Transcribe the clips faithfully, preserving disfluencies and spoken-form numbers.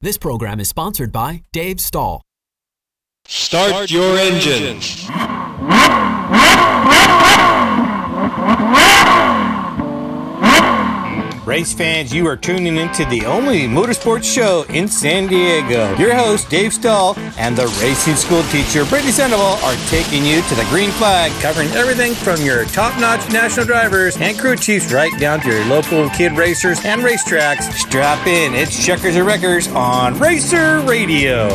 This program is sponsored by Dave Stahl. Start, Start your, your engine. engine. Race fans, you are tuning into the only motorsports show in San Diego. Your host, Dave Stahl, and the racing school teacher, Brittany Sandoval, are taking you to the green flag, covering everything from your top-notch national drivers and crew chiefs right down to your local kid racers and racetracks. Strap in. It's Checkers and Wreckers on Racer Radio.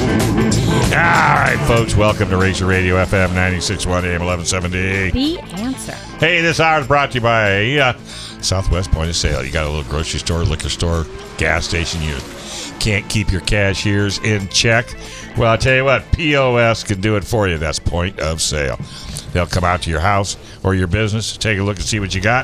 All right, folks, welcome to Racer Radio, F M ninety-six point one, A M eleven seventy. The answer. Hey, this hour is brought to you by uh, Southwest Point of Sale. You got a little grocery store, liquor store, gas station. You can't keep your cashiers in check. Well, I'll tell you what, P O S can do it for you. That's Point of Sale. They'll come out to your house or your business, take a look and see what you got.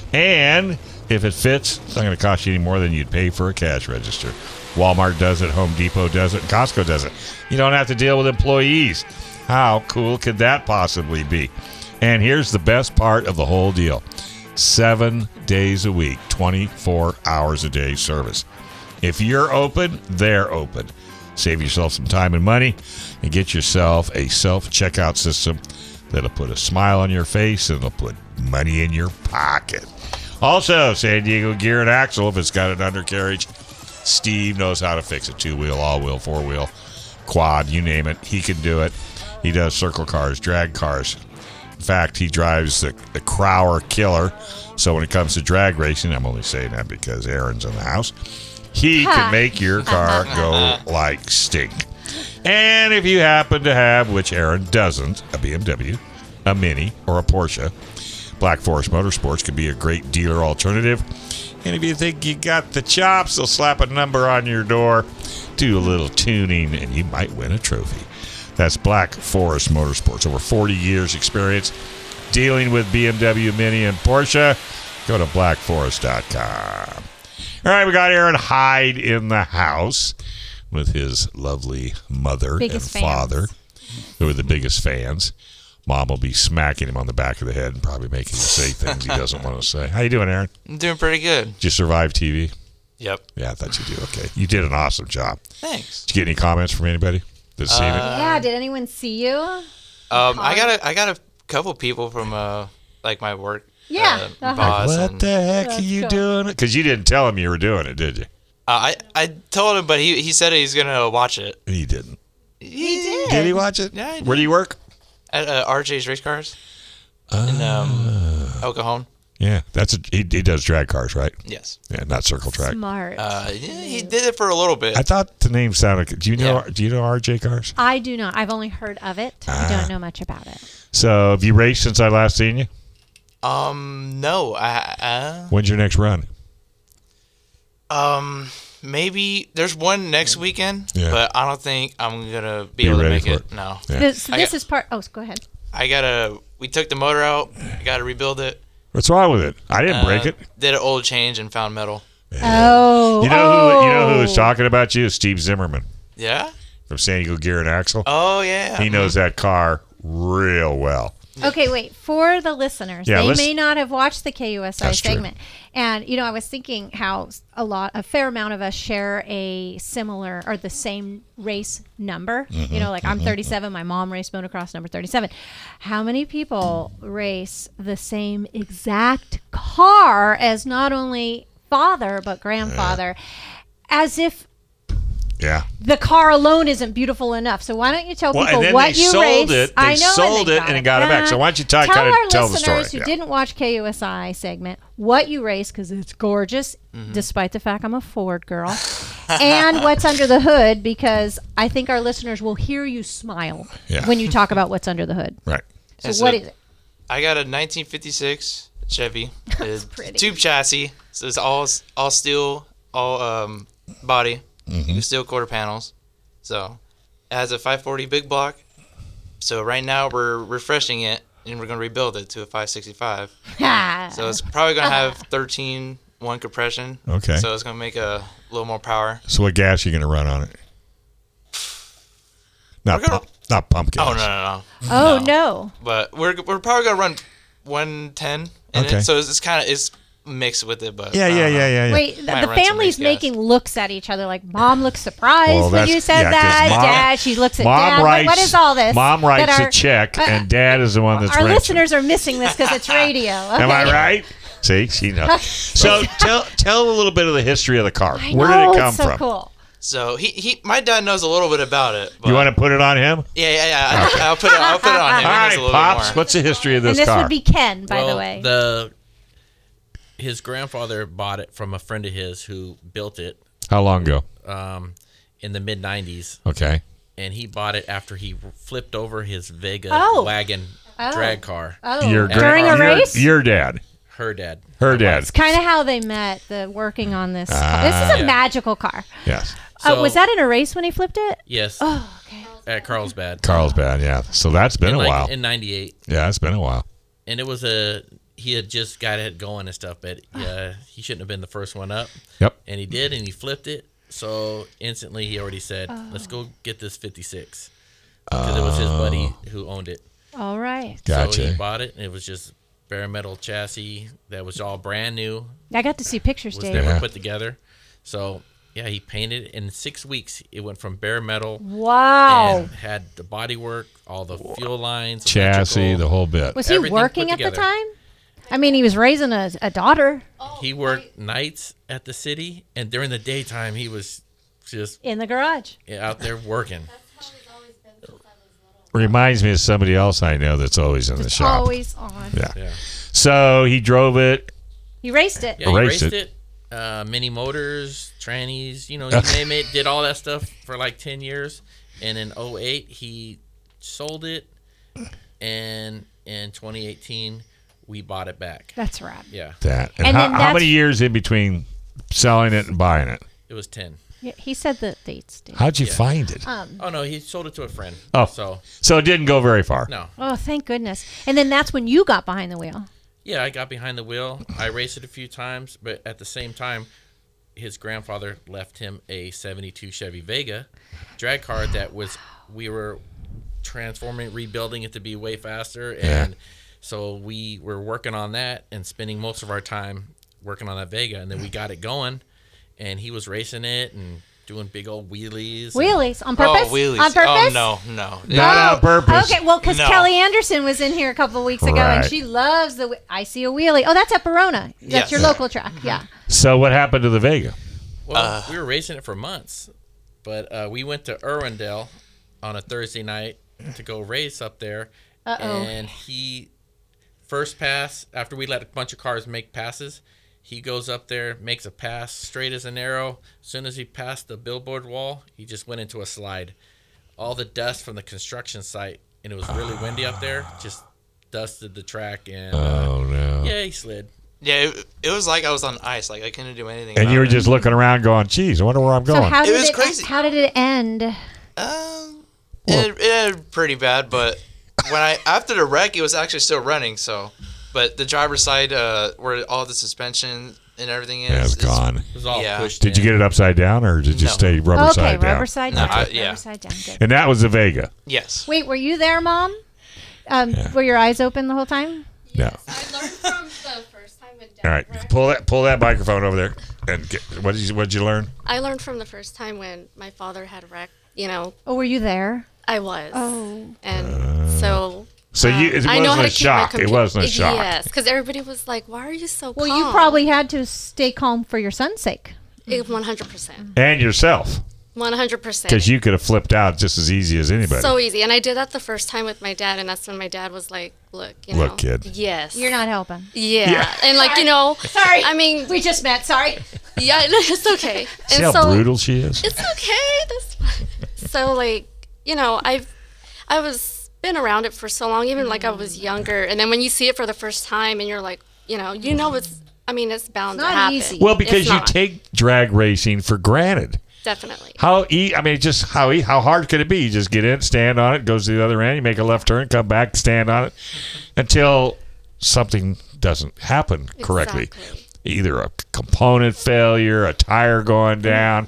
And if it fits, it's not going to cost you any more than you'd pay for a cash register. Walmart does it, Home Depot does it, Costco does it. You don't have to deal with employees. How cool could that possibly be? And here's the best part of the whole deal. Seven days a week, twenty-four hours a day service. If you're open, they're open. Save yourself some time and money and get yourself a self-checkout system that'll put a smile on your face and it'll put money in your pocket. Also, San Diego Gear and Axle, if it's got an undercarriage, Steve knows how to fix it. Two-wheel, all-wheel, four-wheel, quad, you name it. He can do it. He does circle cars, drag cars. In fact, he drives the, the Crower Killer. So when it comes to drag racing, I'm only saying that because Aaron's in the house, he can make your car go like stink. And if you happen to have, which Aaron doesn't, a B M W, a Mini, or a Porsche, Black Forest Motorsports could be a great dealer alternative. And if you think you got the chops, they'll slap a number on your door, do a little tuning, and you might win a trophy. That's Black Forest Motorsports. Over forty years experience dealing with B M W, Mini, and Porsche. Go to black forest dot com. All right, we got Aaron Hyde in the house with his lovely mother biggest and father, fans. who are the biggest fans. Mom will be smacking him on the back of the head and probably making him say things he doesn't want to say. How you doing, Aaron? I'm doing pretty good. Did you survive T V? Yep. Yeah, I thought you did. Okay. You did an awesome job. Thanks. Did you get any comments from anybody that's seen Uh, it? Yeah, did anyone see you? Um, I got a I got a couple people from uh like my work. Yeah, Uh, uh-huh. boss. What and, the heck That's are you cool. doing? Because you didn't tell him you were doing it, did you? Uh, I I told him, but he he said he's gonna watch it. He didn't. He did. Did he watch it? Yeah, he did. Where do you work? At uh, R J's Race Cars in um, El Cajon. Yeah, that's a, he, he does drag cars, right? Yes. Yeah, not circle track. Smart. Uh, yeah, he did it for a little bit. I thought the name sounded. Do you know? Yeah. Do you know R J Cars? I do not. I've only heard of it. I Ah. don't know much about it. So have you raced since I last seen you? Um, no. I uh, When's your next run? um maybe there's one next weekend, Yeah. but I don't think I'm gonna be, Be able to ready make for it. it. No. Yeah. This, so I this got- is part. Oh, go ahead. I gotta. We took the motor out. I gotta rebuild it. What's wrong with it? I didn't break Uh, it. Did an oil change and found metal. Oh. You know oh. who? You know who was talking about you? Steve Zimmerman Yeah. from San Diego Gear and Axle. Oh yeah. He knows that car real well. Okay, wait. For the listeners, Yeah, they let's- may not have watched the K U S I That's true. segment. And, you know, I was thinking how a lot, a fair amount of us share a similar or the same race number. Mm-hmm, you know, like I'm thirty-seven. My mom raced motocross number thirty-seven. How many people race the same exact car as not only father, but grandfather? As if Yeah. the car alone isn't beautiful enough. So why don't you tell Well, people and then what they you sold race? it. They I know, sold and it and it got it back. So why don't you talk- tell kinda our tell the listeners story, who yeah. didn't watch K U S I segment what you race, because it's gorgeous, despite the fact I'm a Ford girl, and what's under the hood, because I think our listeners will hear you smile Yeah. when you talk about what's under the hood. Right. So And so- what is it? I got a nineteen fifty-six Chevy. It's pretty. tube chassis. So it's all all steel, all um, body, Mm-hmm. steel quarter panels. So it has a five forty big block. So right now we're refreshing it and we're gonna rebuild it to a five sixty-five. So it's probably gonna have thirteen one compression. Okay. So it's gonna make a little more power. So what gas are you going to run on it? Not We're gonna- pump, not pump gas. Oh no no no. Oh, No. no. But we're we're probably gonna run one ten in Okay. it. So it's, it's kind of it's mix with it, but Yeah, I yeah, don't know. yeah, yeah, yeah. Wait, the, Might the run some family's race gas. making looks at each other like mom looks surprised Well, when that's- you said yeah, 'cause that. mom- Dad, she looks at Mom dad. writes, Like, what is all this? Mom writes That a our- check, uh, and Dad is the one that's Our wrenching. listeners are missing this because it's radio. Okay. Am I right? See, she knows. So tell tell a little bit of the history of the car. I Where know, did it come it's so from? cool. So he, he my dad knows a little bit about it. But You want to put it on him? Yeah, yeah, yeah. I, I'll put it. I'll put it on him. All He knows right, a little pops. bit more. What's the history of this, And this car? would be Ken, by well, the way. the his grandfather bought it from a friend of his who built it How long ago? um, in the mid nineties, Okay. and he bought it after he flipped over his Vega Oh. wagon Oh. drag car. oh, Your during grand- a your- race? Your dad. Her dad. Her dad. It's kind of how they met, the working on this. car. This is a Yeah. magical car. Yes. uh, So- was that in a race when he flipped it? Yes, Oh, okay. at Carlsbad. Carlsbad, yeah. So that's been in, a like, while. in ninety-eight, Yeah, it's been a while. and it was a he had just got it going and stuff, but yeah, he shouldn't have been the first one up, Yep. and he did, and he flipped it. So instantly, he already said, Oh. "Let's go get this fifty-six," because it was his buddy who owned it. All right. So Gotcha. he bought it, and it was just bare metal chassis that was all brand new, I got to see pictures, was Dave. never Yeah. put together. So yeah, he painted it in six weeks. It went from bare metal Wow. and had the body work, all the fuel lines, Chassis, electrical. the whole bit. Was he everything working put at the together. time? I mean, he was raising a, a daughter He worked nights at the city, and during the daytime, he was just in the garage. out there working. Reminds me of somebody else I know that's always in the shop. Always on. Yeah. Yeah, So he drove it. He raced it. yeah, he Raced raced it. it. Uh, mini motors, trannies, you know, he name it, did all that stuff for like ten years. And in oh eight, he sold it. And in twenty eighteen, we bought it back. That's rad. Yeah, That. And, And how, then how that's- many years in between selling it and buying it? it was ten. Yeah, he said the dates. Dave. How'd you Yeah. find it? Um, Oh, no, he sold it to a friend. Oh. So, So it didn't go very far. no. oh, thank goodness. And then that's when you got behind the wheel. Yeah, I got behind the wheel. I raced it a few times, but at the same time, his grandfather left him a seventy-two Chevy Vega drag car that was we were transforming, rebuilding it to be way faster, and so we were working on that and spending most of our time working on that Vega, and then we got it going, and he was racing it and doing big old wheelies. and- Wheelies on purpose. Oh, wheelies. On purpose. Oh, no, no. Not on purpose. Okay, well, because No. Kelly Anderson was in here a couple of weeks ago, Right. and she loves the. whe- I see a wheelie. Oh, that's at Verona. That's Yes. your local track. Yeah. So what happened to the Vega? Well, Uh. we were racing it for months, but uh, we went to Irwindale on a Thursday night to go race up there, Uh-oh. and he first pass after we let a bunch of cars make passes. He goes up there, makes a pass straight as an arrow. As soon as he passed the billboard wall, he just went into a slide. All the dust from the construction site, and it was really windy up there, just dusted the track, and uh, Oh no. yeah, he slid. Yeah, it, it was like I was on ice. Like I couldn't do anything. And about you were it. just looking around going, geez, I wonder where I'm So going. how did was it? crazy. How did it end? Um, it, it ended pretty bad, but when I after the wreck, it was actually still running. So, but the driver's side, uh, where all the suspension and everything is, yeah, it's is- gone. It was all Yeah. pushed Did you in. get it upside down or did you No. stay rubber Okay, side down? rubber side No, down. I- Rubber yeah. side down. Good. And that was the Vega. Yes. Wait, were you there, Mom? Um, Yeah. Were your eyes open the whole time? No. I learned from the first time when Dad All right, wrecked. pull that pull that microphone over there. And get, what did you what did you learn? I learned from the first time when my father had wrecked. You know, Oh, were you there? I was. Oh. And so So you it I know wasn't how to a keep my shock. It compu- wasn't a shock. Yes, because everybody was like, "Why are you so Well, calm?" you probably had to stay calm for your son's sake. one hundred percent, And yourself, one hundred percent. because you could have flipped out just as easy as anybody. So easy, and I did that the first time with my dad, and that's when my dad was like, "Look, you know, Look, kid. yes, You're not helping. yeah, Yeah. and like you know, Sorry. I mean, We just met. Sorry. yeah, it's okay, See and how so brutal she is? it's okay. That's fine. So like, you know, I've I was been around it for so long, even like I was younger, and then when you see it for the first time, and you're like, you know, you know, it's. I mean, it's bound It's to not happen. easy. Well, because It's you not. take drag racing for granted. Definitely. How e? I mean, just how e? How hard could it be? You just get in, stand on it, goes to the other end, you make a left turn, come back, stand on it, until something doesn't happen correctly. Exactly. Either a component failure, a tire going down,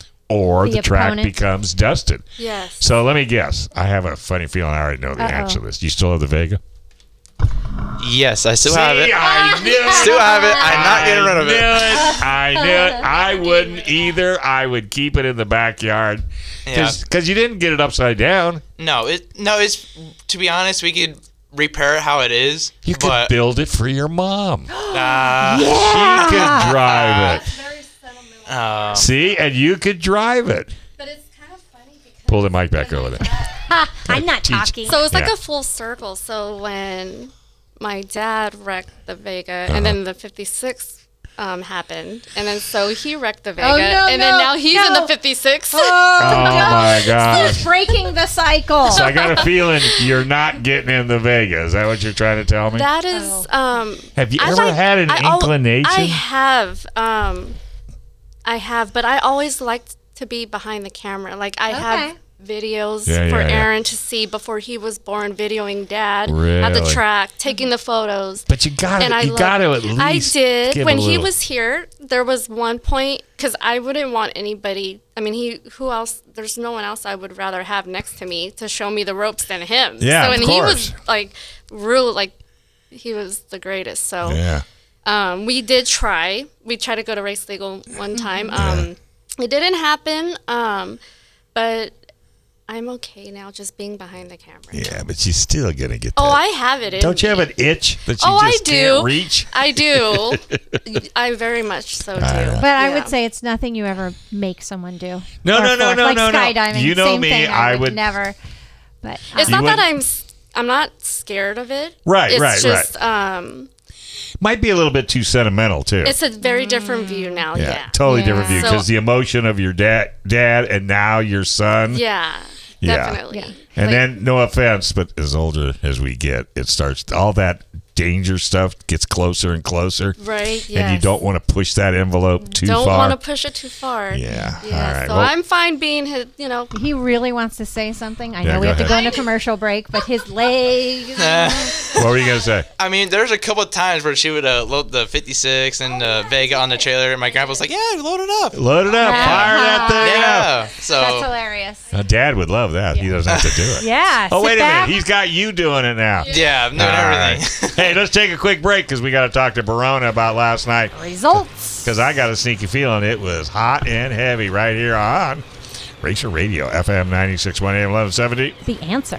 or The the, track opponent. becomes dusted. Yes. So let me guess. I have a funny feeling I already know the Uh-oh. answer to this. You still have the Vega? Yes, I still See, have it. I knew it. Still have it. I'm not getting rid of I knew it. it. I knew it. I wouldn't either. I would keep it in the backyard Yeah. because you didn't get it upside down. No, it no. It's to be honest, we could repair it how it is. You could but, build it for your mom. uh, She could drive it. Very sentimental. uh, See, and you could drive it. But it's kind of funny because Pull the mic back over there. I'm not Teach. talking. So it's like Yeah. a full circle. So when my dad wrecked the Vega, Uh-huh. and then the fifty-six um, happened, and then so he wrecked the Vega, Oh, no, and no, then now he's in no. the fifty-six. Oh my gosh. breaking the cycle. So I got a feeling you're not getting in the Vega. Is that what you're trying to tell me? That is. Um, Have you I ever like- had an I al- inclination? I have. Um, I have, but I always liked to be behind the camera. Like I have Okay. videos Yeah, for yeah, yeah. Aaron to see before he was born, videoing dad at the Really? track, taking the photos. But you got And I to you love- got to at least I did give when a he little- was here. There was one point because I wouldn't want anybody. I mean, he who else? There's no one else I would rather have next to me to show me the ropes than him. Yeah, So of and he course. was like, real like, he was the greatest. So Yeah. um, we did try. We tried to go to Race Legal one time. Um, it didn't happen. Um, but I'm okay now, just being behind the camera. Yeah, but you're still gonna get that. Oh, I have it. In Don't you have me. an itch that you Oh, I just do. can't reach? I do. I very much so do. But I Yeah. would say it's nothing you ever make someone do. No, Or no, no, force. no, like no, no. skydiving. You know same me, Thing, I, I would, would- never. But It's um, not that wouldn't- I'm. s- I'm not scared of it. Right, it's right, just, Um, Might be a little bit too sentimental too. it's a very different view now. yeah, Yeah. totally Yeah. different view So- because the emotion of your dad, dad, and now your son. Yeah. Yeah. Definitely. Yeah. And Like- then, no offense, but as older as we get, it starts all that danger stuff gets closer and closer, Right. Yes. and you don't want to push that envelope too Don't far. want to push it too far. Yeah. Yeah. All right. So Well- I'm fine being his. You know. he really wants to say something. I Yeah, know we go have to ahead. go into commercial break, but his leg. What were you gonna say? I mean, there's a couple of times where she would uh, load the fifty-six and uh, Vega on the trailer, and my grandpa was like, "Yeah, load it up." Load it up, fire that thing up. Yeah. So That's hilarious. Now, Dad would love that. He doesn't have to do it. Yeah. Oh, sit wait a back. minute. He's got you doing it now. yeah, I'm doing All right. everything. Hey, let's take a quick break because we got to talk to Barona about last night. Results. Because I got a sneaky feeling it was hot and heavy right here on Racer Radio, F M ninety-six point one A M eleven seventy. The answer.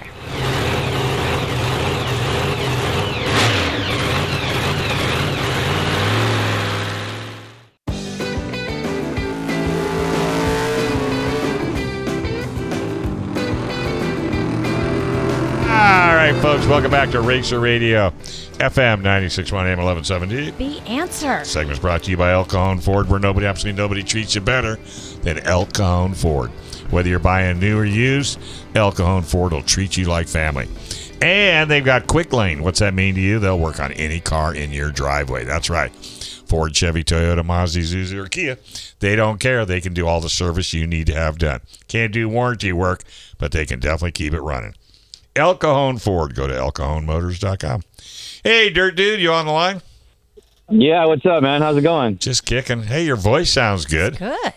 All right, folks, welcome back to Racer Radio, F M ninety-six point one A M eleven seventy. The answer. Segment's brought to you by El Cajon Ford, where nobody, absolutely nobody treats you better than El Cajon Ford. Whether you're buying new or used, El Cajon Ford will treat you like family. And they've got Quick Lane. What's that mean to you? They'll work on any car in your driveway. That's right. Ford, Chevy, Toyota, Mazda, Isuzu, or Kia. They don't care. They can do all the service you need to have done. Can't do warranty work, but they can definitely keep it running. El Cajon Ford. Go to el cajon motors dot com. Hey, Dirt Dude, you on the line? Yeah, what's up, man? How's it going? Just kicking. Hey, your voice sounds good. Good.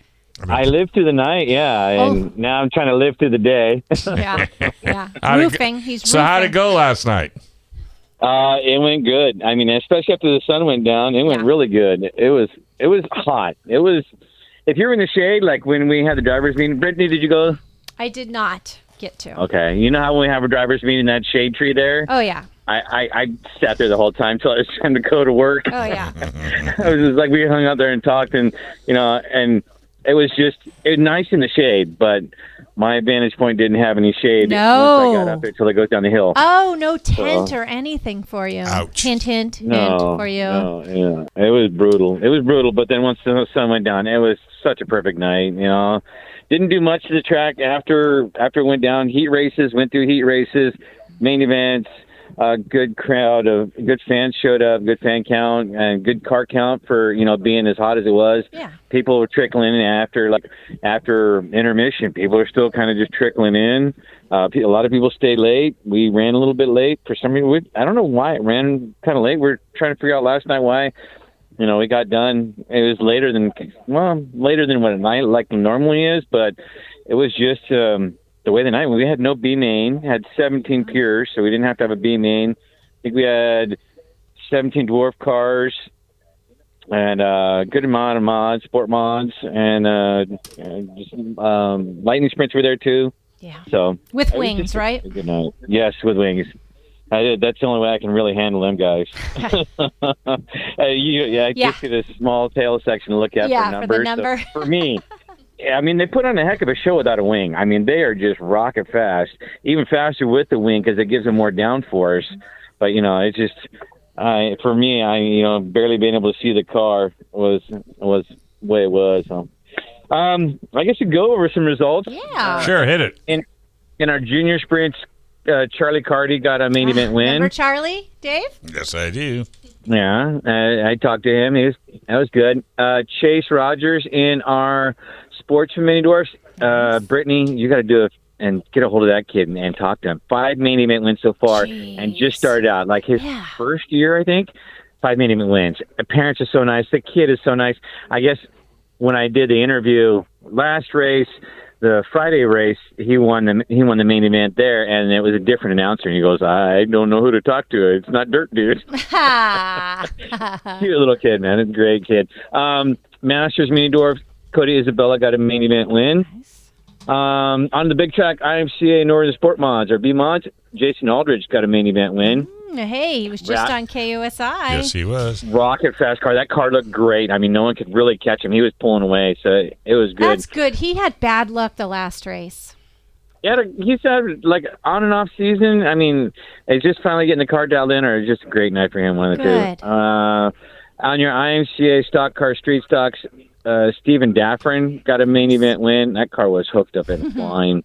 I lived through the night, yeah, and Oh. now I'm trying to live through the day. Yeah. Yeah. How'd it go- Roofing. He's So how'd it roofing. go last night? uh, it went good. I mean, especially after the sun went down, it went Yeah. really good. It was it was hot. It was. If you're in the shade, like when we had the drivers meeting, Brittany, did you go? I did not get to. Okay, you know how when we have a drivers meeting, that shade tree there. Oh, yeah. I, I, I sat there the whole time till it was time to go to work. Oh, yeah. I was just like, we hung out there and talked, and you know, and it was just it was nice in the shade, but my vantage point didn't have any shade No. once I got up there till it goes down the hill. Oh, no tent or anything for you. Ouch. Hint, hint, hint no, for you. no, yeah, it was brutal. It was brutal, but then once the sun went down, it was such a perfect night. You know, didn't do much to the track after after it went down. Heat races, went through heat races, main events. A good crowd of good fans showed up, good fan count, and good car count for you know being as hot as it was. Yeah. People were trickling in after like after intermission. People are still kind of just trickling in. Uh, pe- a lot of people stayed late. We ran a little bit late for some reason. We, I don't know why it ran kind of late. We we're trying to figure out last night why. You know, we got done. It was later than well, later than what a night like normally is, but it was just. Um, The way the night we had no B main, had seventeen pures, so we didn't have to have a B main. think we had seventeen dwarf cars and a good amount of mods, sport mods, and uh, just, um, lightning sprints were there too. Yeah. So with it was wings, just a- right? a good night. Yes, with wings. I did. That's the only way I can really handle them guys. uh, you, yeah, I Yeah. just get a small tail section to look at Yeah, for for the numbers. number. So for me, yeah, I mean, they put on a heck of a show without a wing. I mean, they are just rocket fast, even faster with the wing because it gives them more downforce. But you know, it's just I for me, I you know, barely being able to see the car was was the way it was. So, um, I guess you go over some results. Yeah. Sure, hit it. In in our junior sprints, uh, Charlie Carty got a main event win. Remember Charlie, Dave? Yes, I do. Yeah, I, I talked to him. He was that was good. Uh, Chase Rogers in our sportsman mini dwarfs. Uh, Brittany, you got to do it and get a hold of that kid and, and talk to him. Five main event wins so far, Jeez. and just started out like his Yeah. first year, I think. Five main event wins. The parents are so nice. The kid is so nice. I guess when I did the interview last race, the Friday race, he won the he won the main event there, and it was a different announcer. And he goes, "I don't know who to talk to. It's not Dirt Dude." Ha. Cute little kid, man. A great kid. Um, Masters Mini Dwarf, Cody Isabella got a main event win. Um, on the big track, I M C A Northern Sport Mods, or B Mods, Jason Aldridge got a main event win. Hey, he was just Rat. on K U S I. Yes, he was. Rocket fast car. That car looked great. I mean, no one could really catch him. He was pulling away, so it, it was good. That's good. He had bad luck the last race. Yeah, he said like on and off season. I mean, it's just finally getting the car dialed in, or it's just a great night for him. One of the Good. two. Uh, on your I M C A stock car street stocks, uh, Stephen Daffrin got a main event win. That car was hooked up and flying.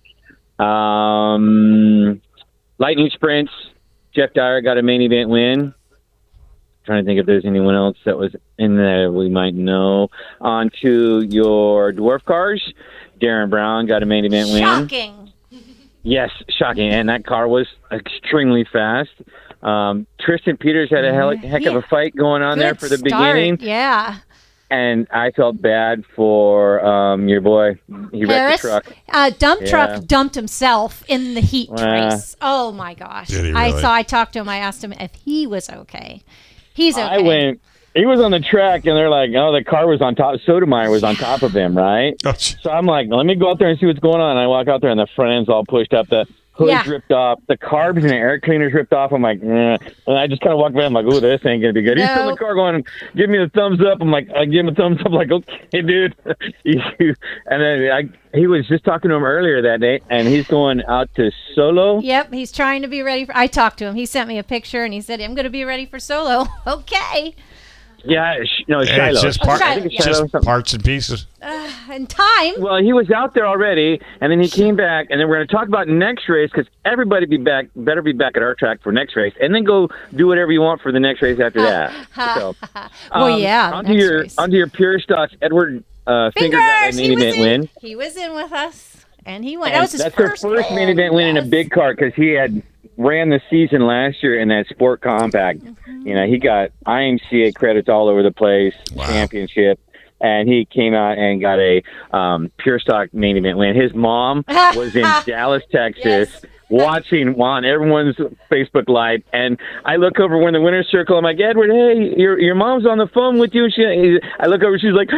Um, Lightning sprints, Jeff Dyer got a main event win. Trying to think if there's anyone else that was in there we might know. On to your dwarf cars, Darren Brown got a main event win. Shocking. Yes, shocking. And that car was extremely fast. Um, Tristan Peters had a hell, heck of a fight going on there Good for the start. beginning. Yeah. And I felt bad for um, your boy. He wrecked Harris, the truck. Uh, dump Yeah. truck dumped himself in the heat Uh, race. Oh my gosh! Did he I really? saw. I talked to him. I asked him if he was okay. He's okay. I went. He was on the track, and they're like, "Oh, the car was on top. Sotomayor was on top of him, right?" Oh, gee. So I'm like, "Let me go out there and see what's going on." And I walk out there, and the front end's all pushed up. The hood's Yeah. ripped off. The carbs and the air cleaner's ripped off. I'm like, eh. And I just kind of walk by. I'm like, "Oh, this ain't gonna be good." He's still in No. the car going, "Give me the thumbs up." I'm like, I give him a thumbs up. Like, okay, dude. and then I, he was just talking to him earlier that day, and he's going out to Solo. Yep, he's trying to be ready for. I talked to him. He sent me a picture and he said, "I'm going to be ready for solo." Okay. Yeah, sh- no, And Shiloh. it's just, Oh, part, Shiloh, yeah. just Shiloh or something. parts and pieces. Uh, and time. Well, he was out there already, and then he came back, and then we're going to talk about next race because everybody be back, better be back at our track for next race, and then go do whatever you want for the next race after that. So, Well, um, yeah. Onto next your race. onto your pure stocks, Edward uh, Finger got Fingers. a He main was event in. win. He was in with us, and he went. And that was his that's first. their first main event win in a Yes. big car because he had ran the season last year in that Sport Compact. Mm-hmm. You know, he got I M C A credits all over the place, Wow. championship, and he came out and got a um, pure stock main event win. His mom was in Dallas, Texas. Yes. Watching on everyone's Facebook Live, and I look over when the winner's circle. I'm like, Edward, hey, your your mom's on the phone with you. She, I look over, she's like,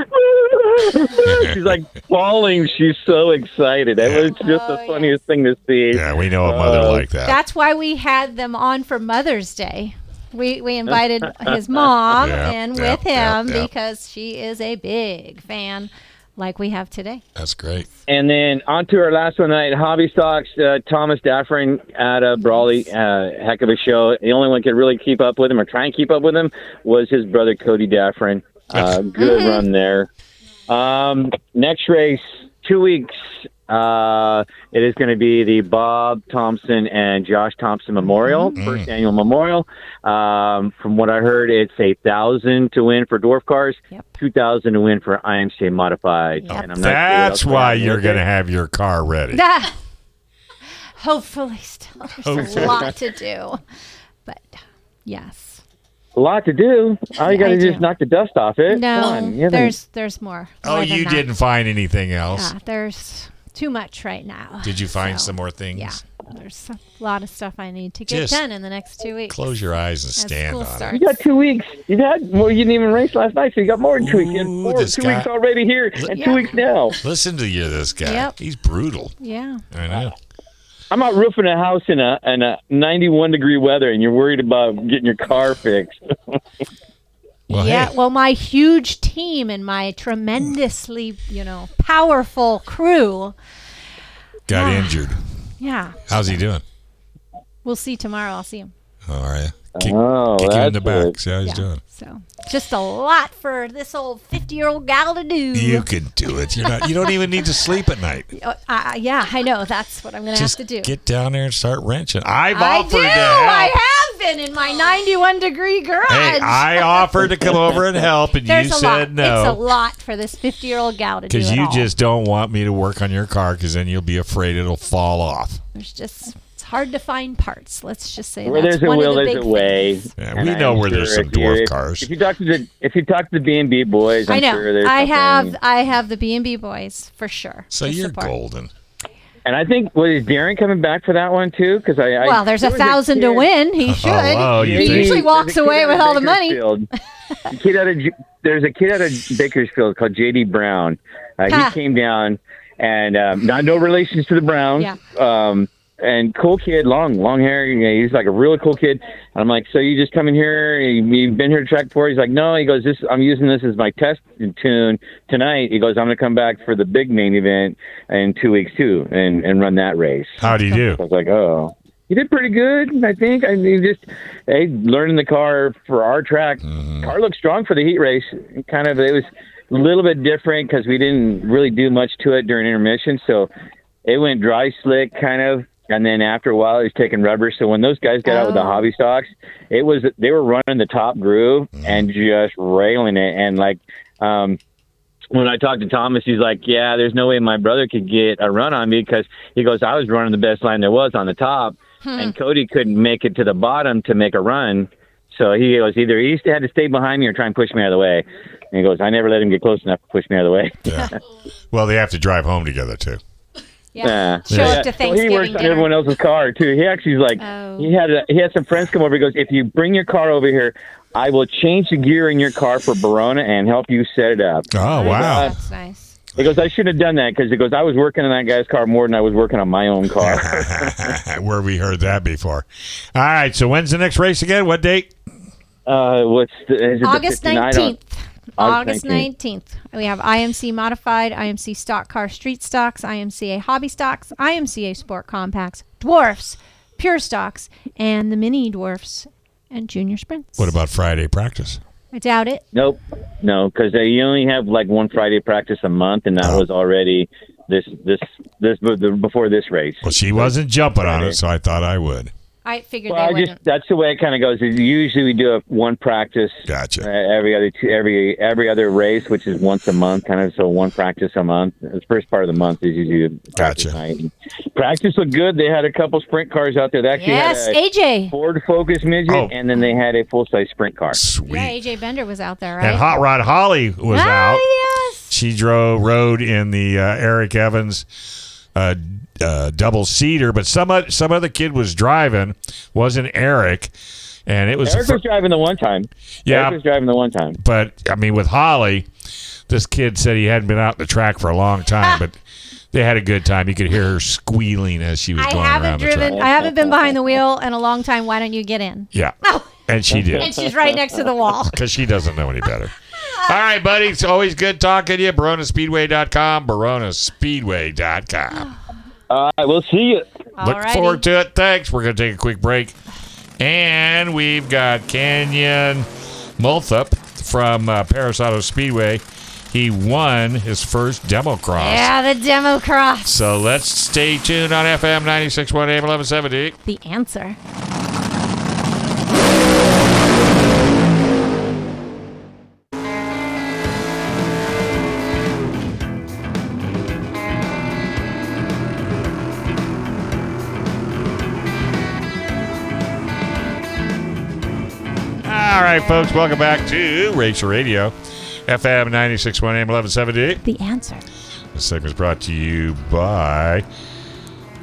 she's like bawling. She's so excited. It was just Oh, the funniest thing to see. Yeah, we know a mother Uh, like that. That's why we had them on for Mother's Day. We we invited his mom Yeah, in yeah, with yeah, him yeah. because she is a big fan, like we have today. That's great. And then on to our last one tonight, Hobby Stocks, uh, Thomas Daffrin out of Brawley. Uh, heck of a show. The only one could really keep up with him or try and keep up with him was his brother, Cody Daffrin. Uh, good run there. Um, next race, two weeks. Uh, it is going to be the Bob Thompson and Josh Thompson Memorial, first annual memorial. Um, from what I heard, it's a thousand to win for dwarf cars, Yep. two thousand to win for I M C A modified. Yep. And I'm not sure what That's else we're why having you're with going it. to have your car ready. Ah, hopefully, still there's a Hopefully. lot to do, but yes, A lot to do. All you got I to do is do. knock the dust off it. no, Come on. You haven't- there's there's more. Oh, more than you that. didn't find anything else. Yeah, there's too much right now. Did you find So, some more things? Yeah, there's a lot of stuff I need to get Just done in the next two weeks. Close your eyes and as stand school on starts. You got two weeks. You've had well, you didn't even race last night, so you got more than two weeks. You had Ooh, four, this two guy- weeks already here, and Yeah. two weeks now. it. Listen to you, this guy. Yep. He's brutal. Yeah. I know. I'm out roofing a house in a in a ninety-one degree weather, and you're worried about getting your car fixed. Well, yeah, hey. well, my huge team and my tremendously, you know, powerful crew. Got Yeah. injured. Yeah, How's he doing? we'll see tomorrow. I'll see him. All right. Kick, Oh, kick him in the that's back. good. See how he's Yeah. doing. So just a lot for this old fifty-year-old gal to do. You can do it. You're not. You don't even need to sleep at night. Uh, uh, yeah, I know. That's what I'm going to have Just to do. get down there and start wrenching. I've I offered do. to help. I have been in my ninety-one degree garage. Hey, I offered to come over and help, and There's you a said lot. It's a no lot for this fifty-year-old gal to do. because it you all. just don't want me to work on your car because then you'll be afraid it'll fall off. There's just it's hard to find parts. Let's just say Where that's there's a one will, of the there's big a way. things. Yeah, And we I'm know where there's sure some if you- dwarf if- cars. If you talk to the if you talk to the B and B boys, I'm I know. sure there's I have something. I have the B and B boys for sure. So to you're support. golden. And I think was Darren coming back for that one too? Because I, I Well, there's a there was thousand to kid- win. He should. wow, you he think? usually There's walks a kid away out with of all the money. Bakersfield. A kid out of J- there's a kid out of Bakersfield called J D Brown. Uh, Ha. he came down, and um, not no relations to the Browns. Yeah. Um, and cool kid, long long hair. You know, he's like a really cool kid. And I'm like, so you just come in here? You- You've been here to track before? He's like, no. He goes, this. I'm using this as my test tune tonight. He goes, I'm gonna come back for the big main event in two weeks too, and and run that race. How do you do? I was like, oh, you did pretty good, I think. I mean, just hey, learning the car for our track. Mm-hmm. Car looked strong for the heat race. Kind of, it was a little bit different because we didn't really do much to it during intermission. So it went dry slick, kind of. And then after a while, it was taking rubber. So when those guys got out with the Oh. hobby stocks, it was they were running the top groove and just railing it. And like, um, when I talked to Thomas, he's like, yeah, there's no way my brother could get a run on me because he goes, I was running the best line there was on the top, and Cody couldn't make it to the bottom to make a run. So he goes, either he had to stay behind me or try and push me out of the way. And he goes, I never let him get close enough to push me out of the way. Yeah. Well, they have to drive home together too. Yeah. Show Yeah. up to So Thanksgiving he works on dinner. everyone else's car too. He actually is like, Oh. he had a, he had some friends come over. He goes, if you bring your car over here, I will change the gear in your car for Barona and help you set it up. Oh wow! That's nice. He goes, I shouldn't have done that because he goes, I was working on that guy's car more than I was working on my own car. Where we heard that before. All right. So when's the next race again? What date? uh, what's the, is it the August fifty-nine? nineteenth. August August nineteenth. We have I M C Modified, I M C Stock Car Street Stocks, I M C A Hobby Stocks, I M C A Sport Compacts, Dwarfs, Pure Stocks, and the Mini Dwarfs and Junior Sprints. What about Friday practice? I doubt it. Nope, no, because you only have like one Friday practice a month, and that Oh. was already this this this before this race. Well, she wasn't jumping on it, so I thought I would. I figured Well, I they just wouldn't. that's the way it kind of goes. Is usually we do a one practice Gotcha. uh, every other two, every every other race, which is once a month, kind of. So one practice a month. The first part of the month is usually a practice Gotcha. night. And practice looked good. They had a couple sprint cars out there. They actually Yes, had a A J. Ford Focus midget, Oh. and then they had a full size sprint car. Sweet. Yeah, A J Bender was out there, right? And Hot Rod Holly was ah, out. yes. She drove rode in the uh, Eric Evans uh, uh, double seater, but some oth- some other kid was driving. Wasn't Eric, and it was. Eric the was driving the one time. Yeah. Eric was driving the one time. But I mean, with Holly, this kid said he hadn't been out the track for a long time, but they had a good time. You could hear her squealing as she was I going haven't around the driven. track. I haven't been behind the wheel in a long time. Why don't you get in? Yeah, and she And did she's right next to the wall. because she doesn't know any better. All right, buddy. It's always good talking to you. Barona Speedway dot com. Barona Speedway dot com. All right, we'll see you. Look Alrighty. forward to it. Thanks. We're going to take a quick break. And we've got Canyon Multhup from uh, Paris Auto Speedway. He won his first demo cross. Yeah, the demo cross. So let's stay tuned on F M ninety-six point one A M eleven seventy. The answer. All right, folks. Welcome back to Racer Radio. F M ninety-six point one A M eleven seventy. The answer. This segment is brought to you by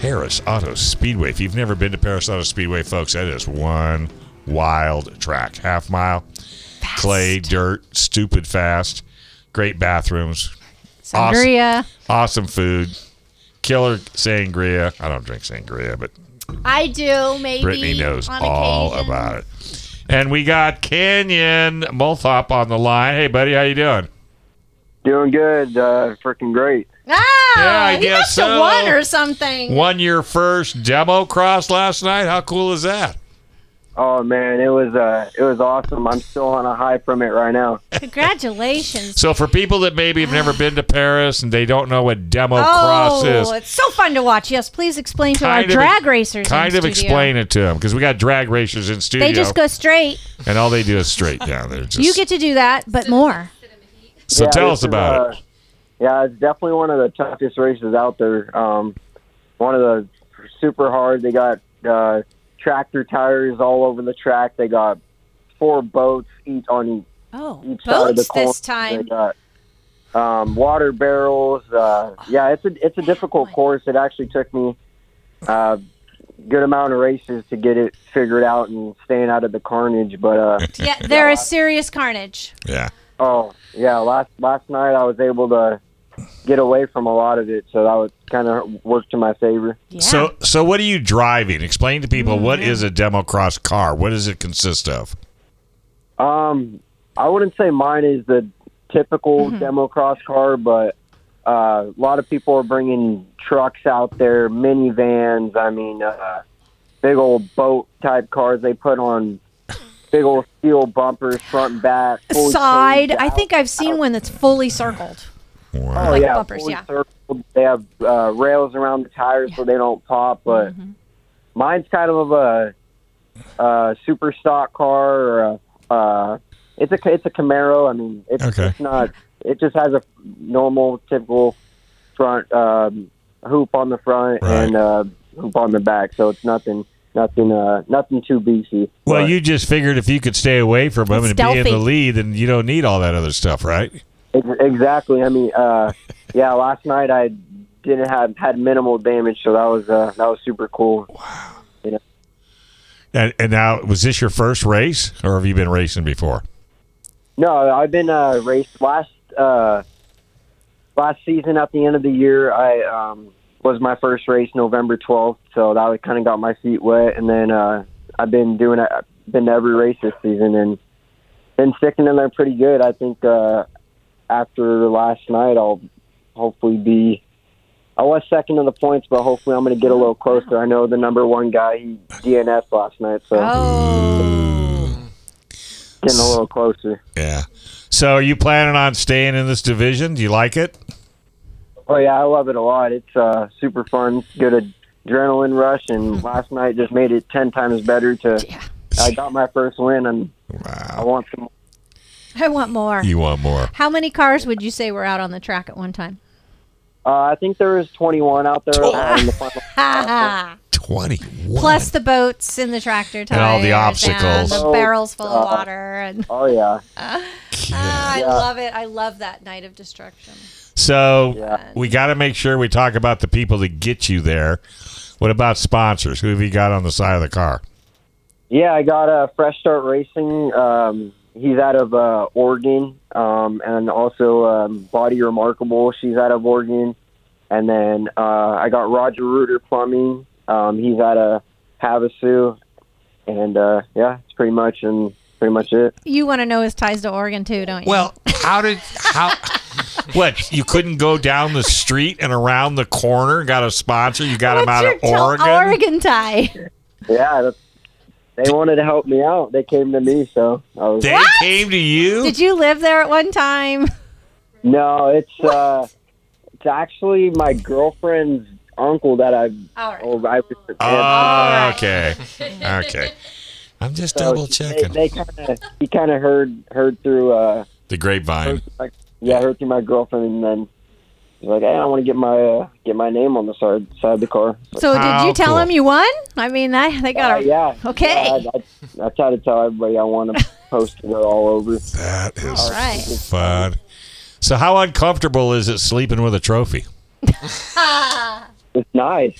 Paris Auto Speedway. If you've never been to Paris Auto Speedway, folks, that is one wild track. Half mile, fast. Clay, dirt, stupid fast, great bathrooms, Sangria. Awesome, awesome food, killer sangria. I don't drink sangria, but I do, maybe. Brittany knows on all occasion. about it. And we got Canyon Multhop on the line. Hey, buddy, how you doing? Doing good. Uh, freaking great. Ah, Yeah, I he guess must so. have won or something. Won your first demo cross last night. How cool is that? Oh man, it was uh, it was awesome. I'm still on a high from it right now. Congratulations. So for people that maybe have never been to Paris and they don't know what demo Oh, cross is, it's so fun to watch. Yes, please explain to our kind of- drag racers. kind in of studio. explain it to them because we got drag racers in studio. They just go straight. and all they do is straight down there. Just, You get to do that, but more. so Yeah, tell this us is, about uh, it. Yeah, it's definitely one of the toughest races out there. Um, one of the super hard. They got uh, tractor tires all over the track. They got four boats each on each, Oh, each side of the boats corner. this time. They got um, water barrels. Uh, yeah, it's a it's a difficult course. It actually took me a good amount of races to get it figured out and staying out of the carnage. But uh, Yeah, there is serious carnage. Yeah. oh yeah, last last night I was able to get away from a lot of it, so that would kind of work to my favor. Yeah. So so what are you driving? Explain to people what Mm-hmm. is a demo cross car. What does it consist of? Um, I wouldn't say mine is the typical Mm-hmm. demo cross car, but uh, a lot of people are bringing trucks out there, minivans. I mean, uh, big old boat type cars. They put on big old steel bumpers, front and back, fully Side. caged I out. think I've seen one that's fully circled. Wow. Oh like yeah, bumpers, fully yeah. circled. They have uh, rails around the tires so they don't pop. But Mm-hmm. mine's kind of a, a super stock car. Or a, uh, it's a it's a Camaro. I mean, it's, Okay. it's not. It just has a normal, typical front um, hoop on the front Right. and uh, hoop on the back. So it's nothing, nothing, uh, nothing too beefy. Well, But- you just figured if you could stay away from them It's and be in the stealthy. lead, then you don't need all that other stuff, right? Ex- Exactly. I mean, uh, yeah. Last night I didn't have had minimal damage, so that was uh, that was super cool. And, and now, was this your first race, or have you been racing before? No, I've been uh, raced last uh, last season. At the end of the year, I um, was my first race, November twelfth. So that kind of got my feet wet, and then uh, I've been doing it. I've been to every race this season, and been sticking in there pretty good. I think uh, after last night, I'll hopefully be. I was second in the points, but hopefully I'm going to get a little closer. I know the number one guy, he D N F'd last night, so Oh. getting a little closer. Yeah. So are you planning on staying in this division? Do you like it? Oh yeah, I love it a lot. It's uh, super fun, good adrenaline rush, and last night just made it ten times better. To Yeah. I got my first win, and Wow. I want some. I want more. You want more. How many cars would you say were out on the track at one time? Uh, I think there was twenty-one out there uh, in the final. Ha twenty-one. Plus the boats and the tractor tires And all the and obstacles. the Oh, barrels full of uh, water. And Oh yeah, Ah, I Yeah. love it. I love that night of destruction. So Yeah. we got to make sure we talk about the people that get you there. What about sponsors? Who have you got on the side of the car? yeah. I got a uh, Fresh Start Racing. Um, he's out of uh, Oregon, um, and also um, Body Remarkable. She's out of Oregon, and then uh, I got Roger Reuter Plumbing. Um, he's out of Havasu, and uh, yeah, it's pretty much and pretty much it. You want to know his ties to Oregon too, don't you? Well, how did how? What, you couldn't go down the street and around the corner? Got a sponsor? You got him What's out your of tel- Oregon? Oregon tie. Yeah, that's, they wanted to help me out. They came to me, so I was. They came to you. Did you live there at one time? No, it's uh, it's actually my girlfriend's uncle that I. All right. Oh, I was. Oh, okay, okay. I'm just so double checking They, they kind of he kind of heard heard through. Uh, the grapevine. heard, like, yeah, heard through my girlfriend, and then he's like, "Hey, I want to get my uh, get my name on the side side of the car." So did How you tell cool. him you won? I mean, that they got Uh, a yeah. Okay. Yeah, I, I, I try to tell everybody I want to post it all over. That is All right. fun. So how uncomfortable is it sleeping with a trophy? It's nice.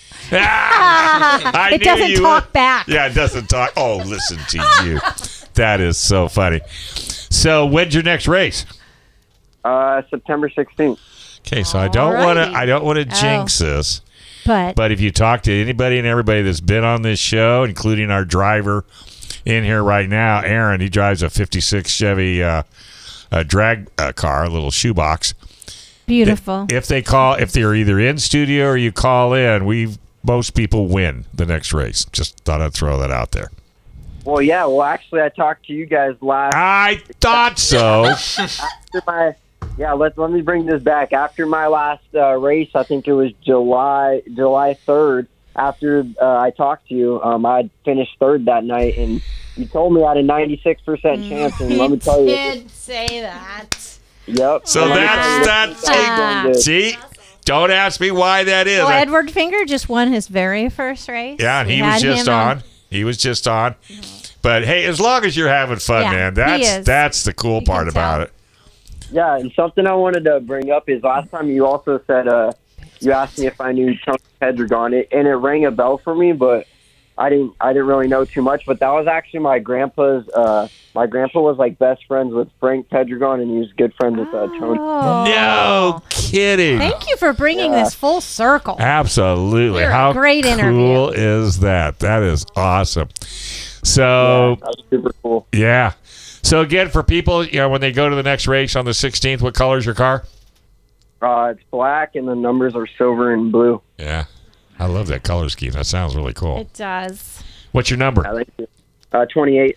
I It knew doesn't you talk would. back. Yeah, it doesn't talk. Oh, listen to you. That is so funny. So, when's your next race? Uh, September sixteenth. Okay, so I don't want to. Alrighty. I don't want to Oh. jinx this. But, But if you talk to anybody and everybody that's been on this show, including our driver in here right now, Aaron, he drives a fifty-six Chevy uh, a drag uh, car, a little shoebox. beautiful. If they call, if they're either in studio or you call in, we most people win the next race. Just thought I'd throw that out there. Well, yeah. Well, actually, I talked to you guys last I thought so. after my. Yeah, let let me bring this back. After my last uh, race, I think it was July July third. After uh, I talked to you, um, I finished third that night, and you told me I had a ninety-six percent chance. And let me tell you, did say that. yep. So let me that's- tell you, that's- this is going good. See, don't ask me why that is. Well, I- Edward Finger just won his very first race. yeah, and We he was had just him on. He was just on. But hey, as long as you're having fun, Yeah, man, he that's is. that's the cool You part can about tell. it. Yeah, and something I wanted to bring up is last time you also said uh, you asked me if I knew Tony Pedregon, it and it rang a bell for me, but I didn't I didn't really know too much. But that was actually my grandpa's. Uh, my grandpa was like best friends with Frank Pedregon, and he was good friends with uh, Tony. Oh. No kidding. Thank you for bringing Yeah. this full circle. Absolutely. You're a How great cool interview. is that? That is awesome. Yeah, So, that was super cool. yeah. So, again, for people, you know, when they go to the next race on the sixteenth, what color is your car? Uh, it's black, and the numbers are silver and blue. Yeah. I love that color scheme. That sounds really cool. It does. What's your number? I like it. Uh, twenty-eight.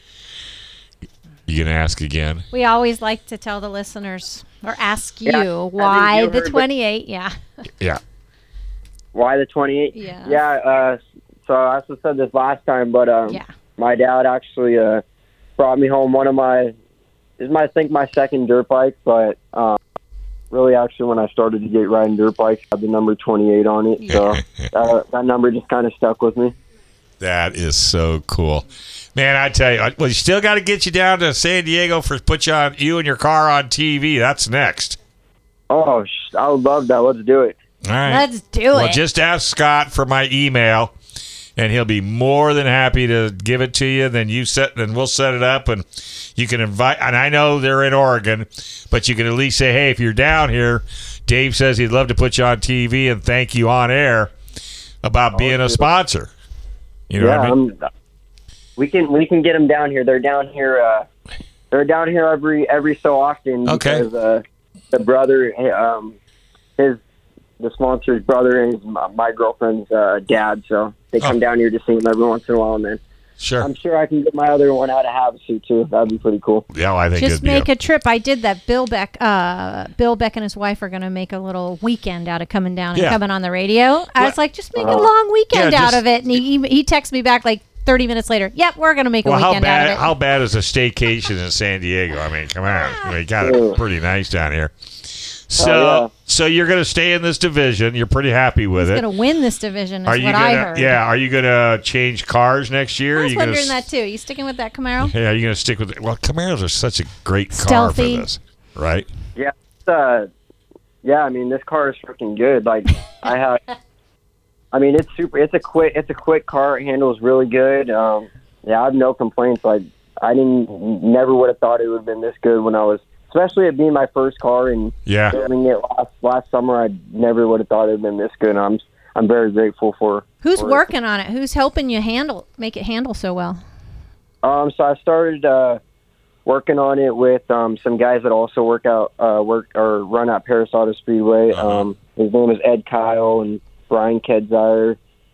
You going to ask again? We always like to tell the listeners or ask you Yeah, I think why you the heard, but- twenty-eight. Yeah. Yeah. Why the twenty-eight? Yeah. Yeah. Uh, so I also said this last time, but um, Yeah. my dad actually uh, brought me home one of my. This is my I think my second dirt bike, but um, really actually when I started to get riding dirt bikes, I had the number twenty-eight on it. So uh, that number just kind of stuck with me. That is so cool. Man, I tell you, well, you still got to get you down to San Diego for put you on you and your car on T V. That's next. Oh, sh- I would love that. Let's do it. All right. Let's do Well, it. just ask Scott for my email, and he'll be more than happy to give it to you. Then you set, then we'll set it up, and you can invite. And I know they're in Oregon, but you can at least say, "Hey, if you're down here, Dave says he'd love to put you on T V and thank you on air about being a sponsor." You know yeah, what I mean? um, we can we can get them down here. They're down here. Uh, they're down here every every so often Okay. because uh, the brother, um, his the sponsor's brother and his, my girlfriend's uh, dad. So they come Oh. down here to see him every once in a while, and then Sure. I'm sure I can get my other one out of Havasu too. That'd be pretty cool. Yeah, well, I think Just it'd be make a- a trip. I did that. Bill Beck, uh, Bill Beck and his wife are going to make a little weekend out of coming down and Yeah. coming on the radio. I was Well, like, just make a long weekend yeah, out just- of it. And he he texted me back like thirty minutes later. Yep, we're going to make a Well, how weekend out of bad? it. How bad is a staycation in San Diego? I mean, come on, we got it pretty nice down here. So, Oh, yeah. so you're going to stay in this division. You're pretty happy with He's it. going to win this division. Is Are you what gonna? I heard. Yeah. Are you going to change cars next year? I Are was you gonna wondering s- that too. You sticking with that Camaro? Yeah. Are you going to stick with it? Well, Camaros are such a great car Stealthy. for this, right? Yeah, it's, uh, yeah. I mean, this car is freaking good. Like I have. I mean, it's super. It's a quick. It's a quick car. It handles really good. Um, yeah, I have no complaints. Like I didn't. Never would have thought it would have been this good when I was. Especially it being my first car and Yeah. building it last last summer. I never would have thought it would have been this good. And I'm I'm very grateful for. Who's for it. working on it? Who's helping you handle make it handle so well? Um, so I started uh, working on it with um, some guys that also work out, uh, work or run at Paris Auto Speedway. Uh-huh. Um, his name is Ed Kyle and Brian Kedzire.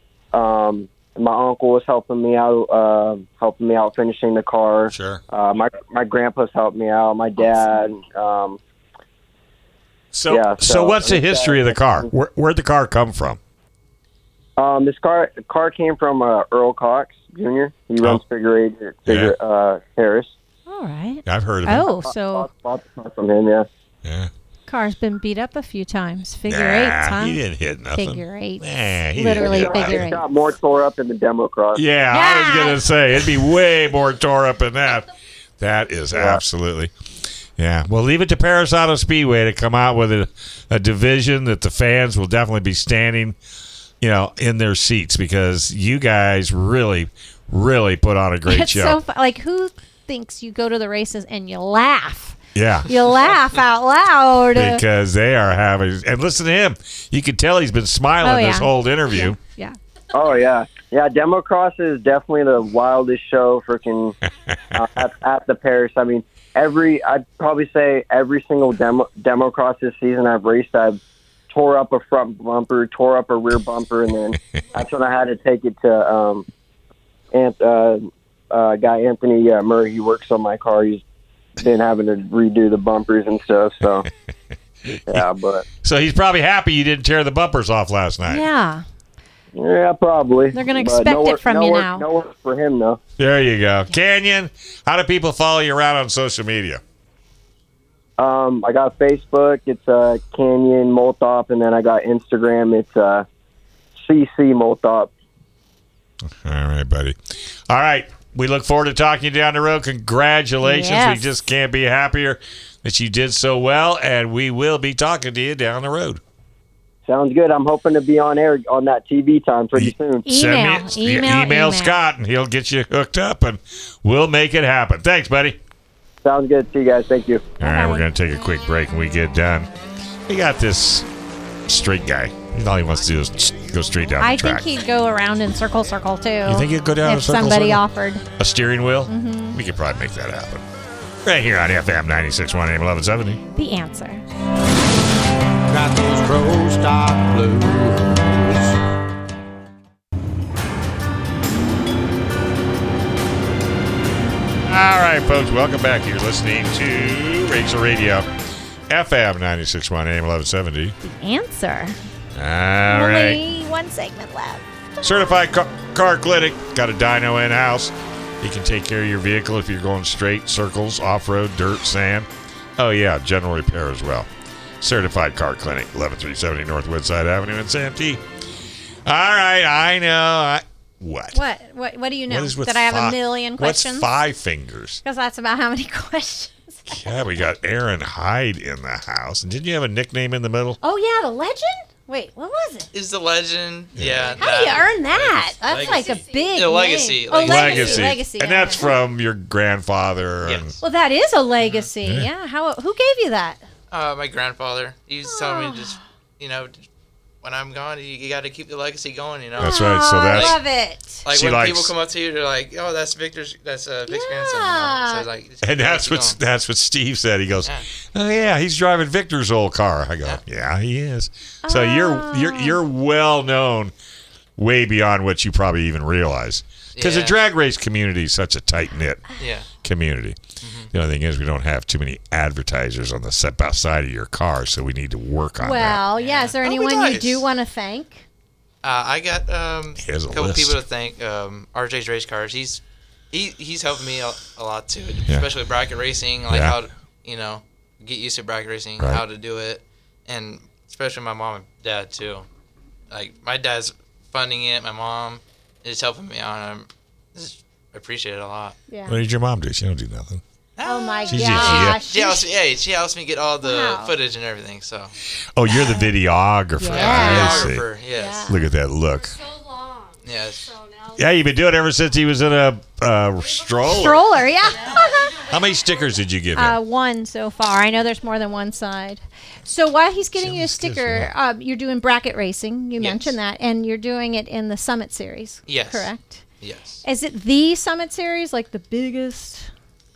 Um, my uncle was helping me out, uh, helping me out finishing the car. Sure. Uh, my my grandpa's helped me out. My dad. Um, So, Yeah, so, so what's the it's, uh, history of the car? Where, where'd the car come from? um, this car the car came from uh, Earl Cox Junior He runs Oh. figure eight at figure, uh, Paris. All right. I've heard of it. Oh, so Bought, bought the car from him. Yeah. Yeah. car's been beat up a few times. Figure Nah, eights, huh? he didn't hit nothing. Figure eights. Nah, he Literally didn't hit figure nothing. It eights. got more tore up in the demo cross. Yeah, I was Yeah. gonna say it'd be way more tore up than that. That is absolutely, yeah. Well, leave it to Paris Auto Speedway to come out with a, a division that the fans will definitely be standing, you know, in their seats because you guys really, really put on a great It's show. so fu- like who thinks you go to the races and you laugh? Yeah. You laugh out loud. Because they are having, and listen to him. You can tell he's been smiling Oh, yeah. this whole interview. Yeah. Oh yeah, yeah. Democross is definitely the wildest show, freaking uh, at, at the Paris. I mean, every I'd probably say every single demo Democross this season I've raced, I've tore up a front bumper, tore up a rear bumper, and then that's when I had to take it to um, Ant, uh, uh, guy Anthony uh, Murray. He works on my car. He's been having to redo the bumpers and stuff. So yeah, but So he's probably happy you didn't tear the bumpers off last night. Yeah. yeah, probably. They're gonna But expect no it work- from no you work- now. No work for him though. There you go. Canyon, how do people follow you around on social media? Um, I got Facebook. It's uh, Canyon Moltop, and then I got Instagram. It's uh, C C Moltop. All right, buddy. All right. We look forward to talking to you down the road. Congratulations. Yes. We just can't be happier that you did so well, and we will be talking to you down the road. Sounds good. I'm hoping to be on air on that T V time pretty soon. Email, Send me, email, email email. Scott, and he'll get you hooked up, and we'll make it happen. Thanks, buddy. Sounds good. See you guys. Thank you. All right, we're going to take a quick break when we get done. We got this straight guy. All he wants to do is go straight down I the track. think he'd go around in circle, circle too. You think he'd go down if in circle, somebody circle? offered? A steering wheel? Mhm. We could probably make that happen. Right here on F M ninety-six point one A M eleven seventy. The answer. Got those crow stock blues. All right, folks, welcome back. You're listening to Racer Radio, F M ninety-six point one A M eleven seventy. The answer. All right. Only one segment left. Certified car, car Clinic. Got a dyno in-house. He can take care of your vehicle if you're going straight, circles, off-road, dirt, sand. Oh, yeah, general repair as well. Certified Car Clinic, eleven three seventy North Woodside Avenue in Santee. All right, I know. I, what? What? What? What do you know? What is with That I have fi- a million questions. What's five fingers? Because that's about how many questions. Yeah, we got Aaron Hyde in the house. And didn't you have a nickname in the middle? Oh yeah, the legend. Wait, what was it? Is the legend? Yeah. How do you earn that? That's like a big Yeah, legacy, name. Oh, legacy. legacy, legacy. And yeah. that's from your grandfather. And Yes. Well, that is a legacy. Yeah. Yeah. How? Who gave you that? Uh, my grandfather. He was telling Oh. me just, you know, when I'm gone, you, you got to keep the legacy going. You know. That's right. So Oh, that's I love it. Like She when likes- people come up to you, they're like, "Oh, that's Victor's. That's uh, Vic's grandson." You know? Yeah. So it's like, just keep and the that's legacy what going. that's what Steve said. He goes, Yeah. "Oh yeah, he's driving Victor's old car." I go, "Yeah, Yeah. he is." So you're you're you're well known, way beyond what you probably even realize, because the Yeah. drag race community is such a tight knit Yeah. community. The only thing is, we don't have too many advertisers on the step outside of your car, so we need to work on that. Well, yeah. Is there That'd be anyone you nice. do want to thank? Uh, I got um, Here's a a couple list. people to thank. Um, R J's Race Cars. He's he he's helped me a, a lot too, Yeah. especially with bracket racing, like Yeah. how to, you know, get used to bracket racing, Right. how to do it, and especially my mom and dad too. Like my dad's funding it, my mom is helping me out. I'm just appreciate it a lot. Yeah. What did your mom do? She don't do nothing. Oh my She's- gosh. She helps me. Hey, she helps me get all the Wow. footage and everything. So Oh, you're the videographer. Yeah. I see. videographer, yes, Look at that look. So long. yes. So now. Yeah, you've been doing it ever since he was in a uh, stroller. Stroller, yeah. How many stickers did you give him? Uh, one so far. I know there's more than one side. So while he's getting See, you a this gives sticker, one. uh, you're doing bracket racing. You Yes. mentioned that, and you're doing it in the Summit Series. Yes. Correct. Yes. Is it the Summit Series, like the biggest?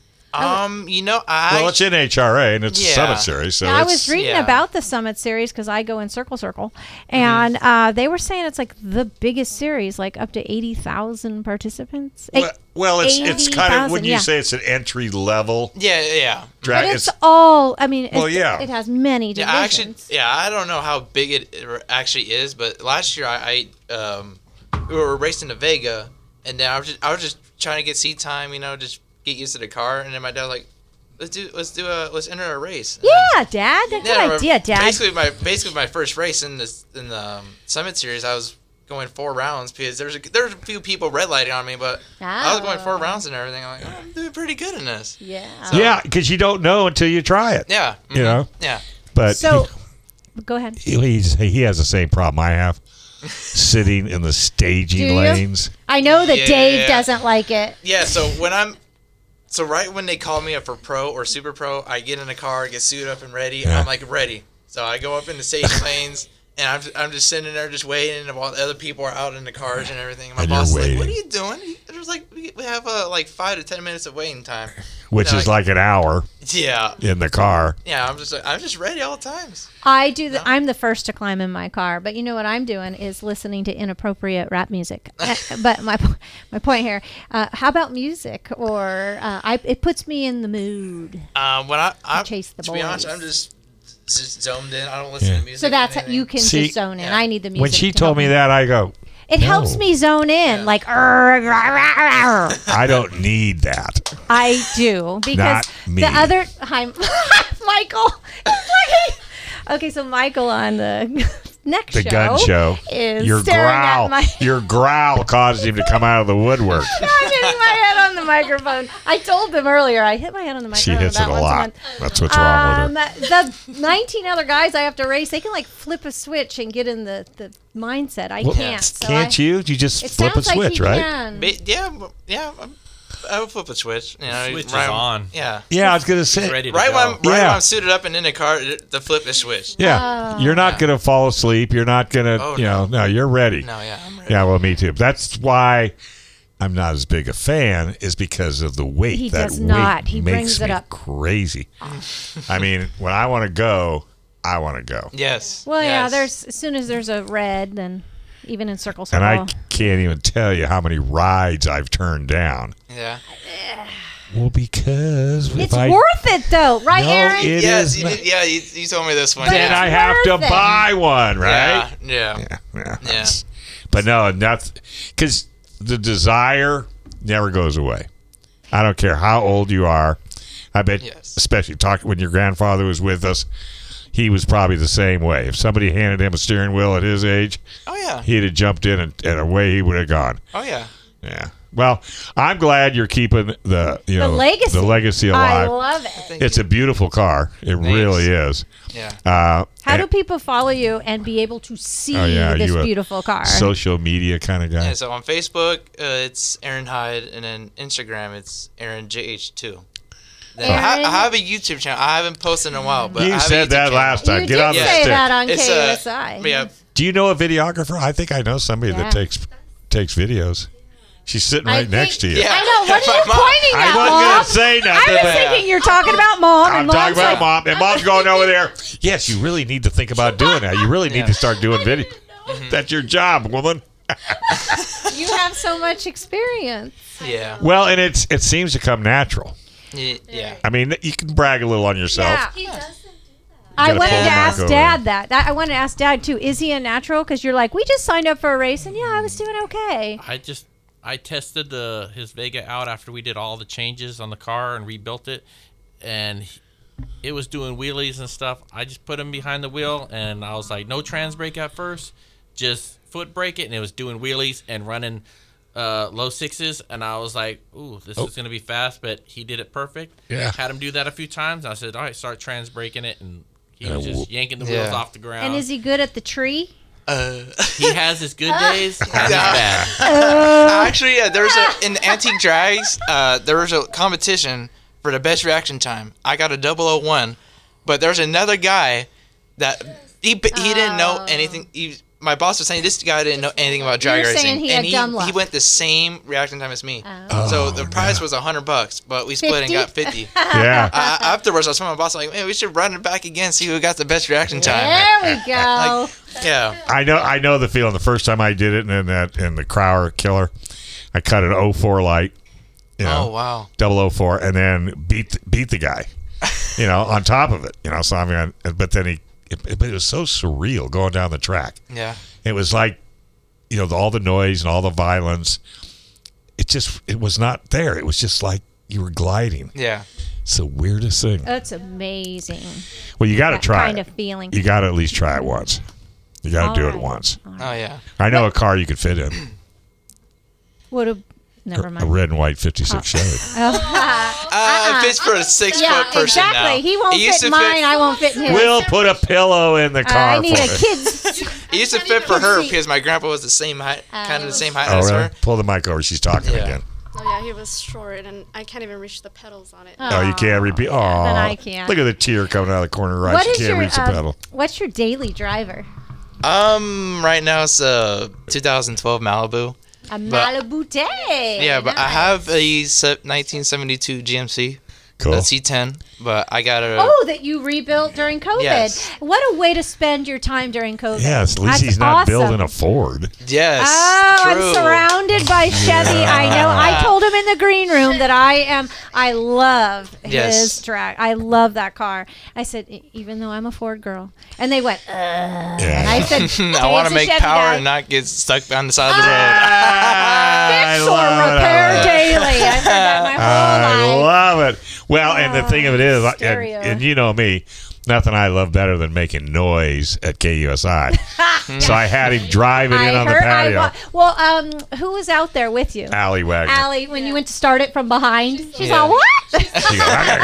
Um, you know, I well, it's in H R A and it's a Yeah. Summit Series, so Now, I it's, was reading yeah. about the Summit Series because I go in Circle Circle, and uh, they were saying it's like the biggest series, like up to eighty thousand participants. well, well, it's it's kind of eighty wouldn't you thousand, say it's an entry level Yeah, yeah. drag? But it's, all. I mean, Well, it's, yeah. it has many Yeah, I actually, divisions. yeah, I don't know how big it actually is, but last year I, I um, we were racing to Vega, and then I was just, I was just trying to get seat time, you know, just get used to the car, and then my dad was like, let's do, let's do a, let's enter a race. And Yeah, Dad. Good then- idea, Dad. Basically, my basically my first race in this in the um, Summit Series, I was going four rounds because there's a, there's a few people red lighting on me, but I was going four Oh. rounds and everything. I'm like, oh, I'm doing pretty good in this. Yeah. So- yeah, because you don't know until you try it. Yeah. You mhm, know? Yeah. But So, go ahead. he, he's, he has the same problem I have. sitting in the staging Do you? lanes. I know that Yeah. Dave doesn't like it. Yeah, so when I'm, so right when they call me up for pro or super pro, I get in the car, get suited up and ready, and Yeah. I'm like ready. So I go up in the staging lanes, and I'm, I'm just sitting there just waiting, while the other people are out in the cars and everything. And my And boss is you're like, "What are waiting. you doing?" There's like we we have uh, like five to ten minutes of waiting time. Which Yeah, is like an hour Yeah, in the car. yeah. I'm just I'm just ready all times. I do. The, I'm the first to climb in my car, but you know what I'm doing is listening to inappropriate rap music. Uh, but my my point here, uh, how about music? Or uh, I, it puts me in the mood. Um, when I I chase the to be honest, boys. I'm just just zoned in. I don't listen Yeah. to music. So that's or how you can See, just zone in. yeah. I need the music. When she to told help me that, I go, it helps No. me zone in. Yeah. Like, "Arr, rah, rah, rah." I don't need that. I do because Not me. the other hi Michael. Okay, so Michael on the next The show gun show. is Your staring growl. at my. Your growl caused him to come out of the woodwork. I'm hitting my head on the microphone. I told them earlier I hit my head on the She microphone hits it about a once lot. month. That's what's wrong Um, with her. the nineteen other guys I have to race, they can like flip a switch and get in the, the mindset. I Well, can't. So Can't I, you? You just It flip a sounds like switch, he right? can. But yeah, well, yeah. I'm, I would flip a switch. You know, Switch is right, on. Yeah. Yeah, I was gonna say. He's ready to Right go. when, I'm, right when Yeah. I'm suited up and in the car, the flip is switched. Yeah, you're not Yeah. gonna fall asleep. You're not gonna, Oh, you know, no, you're ready. No, yeah, I'm ready. Yeah, well, me too. That's why I'm not as big a fan, is because of the weight. He that does weight not. He makes brings it me up. crazy. I mean, when I want to go, I want to go, Yes. Well, yeah, yes. there's as soon as there's a red, then even in circle and circle. I can't even tell you how many rides I've turned down. Yeah. Well, because if it's I worth it though, right, No, Aaron? it yes. is You not- did, yeah. You, you told me this one. But then yeah. I have to worth it. buy one, right? Yeah. Yeah. Yeah, yeah. Yeah. that's- But no, that's because the desire never goes away. I don't care how old you are. I bet, Yes. especially talk when your grandfather was with us, he was probably the same way. If somebody handed him a steering wheel at his age, Oh yeah. he'd have jumped in and, and away he would have gone. Oh yeah. Yeah. Well, I'm glad you're keeping the you know legacy. the legacy I alive. love it. Thank It's you. a beautiful car. It really is. Yeah. Uh, How and do people follow you and be able to see Oh, yeah, this you a beautiful car? social media kind of guy? Yeah, so on Facebook, uh, it's Aaron Hyde, and then Instagram, it's Aaron J H two. Then I, ha- Aaron- I have a YouTube channel. I haven't posted in a while, but I You have a said YouTube that channel. last time. you Get did on the say stick. that on It's, K uh, U S I. yeah. Do you know a videographer? I think I know somebody Yeah. that takes takes videos. She's sitting I right next to think- you. Yeah. I know. What are My you mom. pointing I at, wasn't Mom? gonna say nothing. I was but thinking you're talking about Mom, I'm and talking Mom's about like, mom, and mom's going over there. Yes, you really need to think about doing that. You really need Yeah. to start doing video. That's your job, woman. you have so much experience. Yeah. Well, and it's it seems to come natural. Y- Yeah. I mean, you can brag a little on yourself. Yeah. He doesn't do that. I gotta wanted pull to the mic ask over Dad that. that. I wanted to ask Dad too. Is he a natural? Because you're like, we just signed up for a race, and yeah, I was doing okay. I just I tested the his Vega out after we did all the changes on the car and rebuilt it, and he- it was doing wheelies and stuff. I just put him behind the wheel, and I was like, no trans brake at first, just foot brake it, and it was doing wheelies and running uh, low sixes, and I was like, ooh, this is gonna be fast, but he did it perfect. Yeah. Had him do that a few times. And I said, all right, start trans braking it, and he And was a just whoop. yanking the wheels Yeah. off the ground. And is he good at the tree? Uh, He has his good days and his bad. actually, yeah, there's a in Antique Drags. Uh, there was a competition for the best reaction time. I got a double oh one, but there's another guy that he he didn't know anything. He, my boss was saying this guy didn't know anything about drag You're racing, saying he and had he dumb luck. he went the same reaction time as me. Oh. So the prize was a hundred bucks, but we split and got fifty. Yeah. I, I- afterwards, I was telling my boss like, man, we should run it back again, see who got the best reaction time. There we go. Yeah. I know I know the feeling. The first time I did it, and then that in the Crower Killer, I cut an oh four light. You know, Oh wow. double oh four, and then beat beat the guy, you know, on top of it, you know. So I mean, but then he, it, but it was so surreal going down the track. Yeah. It was like, you know, all the noise and all the violence. It just, it was not there. It was just like you were gliding. Yeah. It's the weirdest thing. That's amazing. Well, you got to That try kind it. of feeling. You got to at least try it once. You got to do it Alright. once. Oh yeah. I know a car you could fit in. Would have. Never A mind. red and white fifty-six Chevy. Uh, it fits for a six yeah, foot person exactly. now. He won't It used fit to mine. I won't fit in his. We'll put a pillow in the car I need for a it. kid's. It used to fit for her because my grandpa was the same height, kind of the same height Oh, as really? her. Pull the mic over. She's talking Yeah. again. Oh yeah, he was short, and I can't even reach the pedals on it. Oh, you can't repeat. Oh, then I can't. Look at the tear coming out of the corner right. What She is can't your reach the um, pedal. what's your daily driver? Um, right now it's a two thousand twelve Malibu. A But- Malibu day. Yeah, but I Nice. have a se- nineteen seventy-two G M C. Cool. A C ten, but I got a. Oh, that you rebuilt during COVID. Yes. What a way to spend your time during COVID. Yes, at least That's he's not awesome. building a Ford. Yes. Oh, true. I'm surrounded by Chevy. I know. I told him in the green room that I am. I love Yes. his track. I love that car. I said, "E- even though I'm a Ford girl, and they went. Ugh. And I said, I want to "Dave's a make Chevy power guy." and not get stuck on the side of the road. I Fix or love it, I repair love it. daily. I've heard that my whole I life. love it. Well, and the thing of it is, and, stereo. and you know me, nothing I love better than making noise at K U S I. So I had him drive it in I on the heard. I patio. wa- well, um, who was out there with you? Alley Wagner. Allie, when you went to start it from behind, she's Yeah. all what? She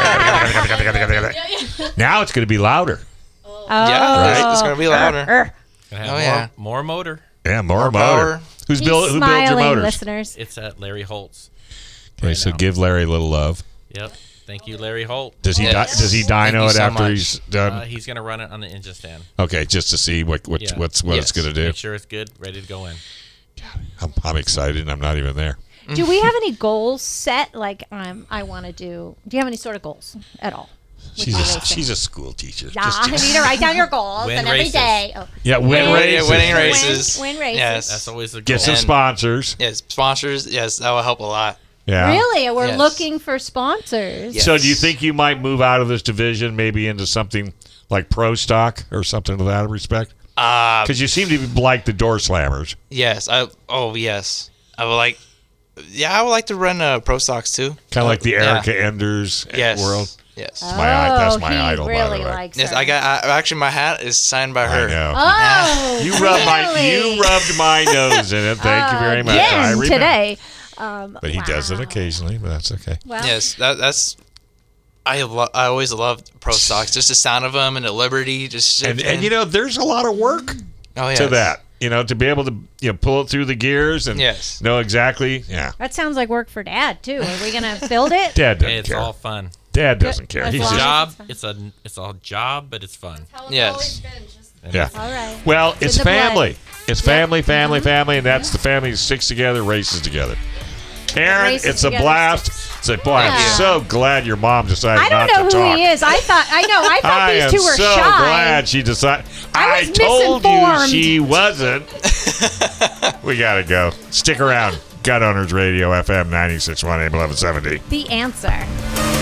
goes, now it's going to be louder. Oh. Yeah, it's gonna be louder. Er, Gonna have Oh, more, yeah. more motor. Yeah, more, More motor. power. Who's He's build, who builds your smiling, motors? listeners. It's at Larry Holt's. Okay, right so now. give Larry a little love. Yep. Thank you, Larry Holt. Does he Yes. di- does he Thank dyno you it so after much. he's done? Uh, he's gonna run it on the engine stand. Okay, just to see what what Yeah. what's what it's Yes. going to do. Make sure it's good, ready to go in. I'm, I'm excited, and I'm not even there. Do we have any goals set? Like, um, I want to do. Do you have any sort of goals at all? with She's your a, racing? she's a school teacher. Yeah, Just- I need to write down your goals Win and every races. day. Oh, yeah, win Win- races. Yeah, winning win- races. win races. Yes. That's always the goal. Get some And- sponsors. Yes, sponsors. Yes, that will help a lot. Yeah. Really? We're Yes. looking for sponsors. Yes. So do you think you might move out of this division, maybe into something like pro stock or something to that respect? Uh, Because you seem to be like the door slammers. yes. I. Oh, yes. I would like. Yeah, I would like to run uh, pro stocks too. Kind of like the Yeah. Erica Enders Yes. world. Yes. Oh, my i- that's my he idol, by the really way. likes Yes, her. I got. I, actually, my hat is signed by her. I know. Oh, You rubbed my really? you rubbed my nose in it. Thank you very much. I Again remember. today. Um, But he does it wow. occasionally, but that's okay. Well, Yes, that, that's. I lo- I always loved pro stocks. Just the sound of them and the liberty. Just And, shifting. and you know, there's a lot of work oh, yes. to that. You know, to be able to you know pull it through the gears and Yes. know exactly. Yeah, that sounds like work for Dad too. Are we gonna build it? Dad doesn't It's care. all fun. Dad doesn't care. As He's long just as- Job. It's a it's a job, but it's fun. Yes. yeah. All right. Well, it's in the blood. family. It's family, family, family, and that's the family that sticks together, races together. Aaron, Races it's a together, blast. sticks. It's a boy. I'm Yeah. so glad your mom decided I don't not know to who talk. he is. I thought I know. I thought I these am two were so shy. glad she decided. I was told you misinformed. she wasn't. We gotta go. Stick around. Gut Owners Radio, F M ninety-six point one, A M eleven seventy. The answer.